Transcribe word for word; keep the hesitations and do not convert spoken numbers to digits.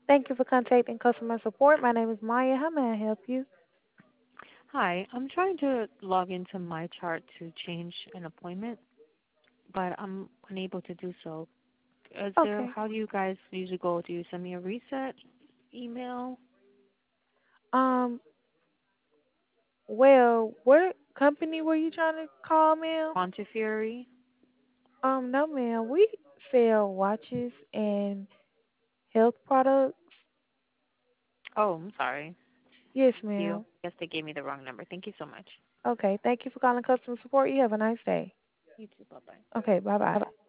Thank you for contacting customer support. My name is Maya. How may I help you? Hi, I'm trying to log into my chart to change an appointment, but I'm unable to do so. Is there, Okay. how do you guys usually go? Do you send me a reset email? Um, well, what company were you trying to call, ma'am? Montefiore? Um, no, ma'am. We sell watches and health products. Oh, I'm sorry. Yes, You. ma'am. Guess they gave me the wrong number. Thank you so much. Okay. Thank you for calling customer support. You have a nice day. You too. Bye bye. Okay. Bye bye.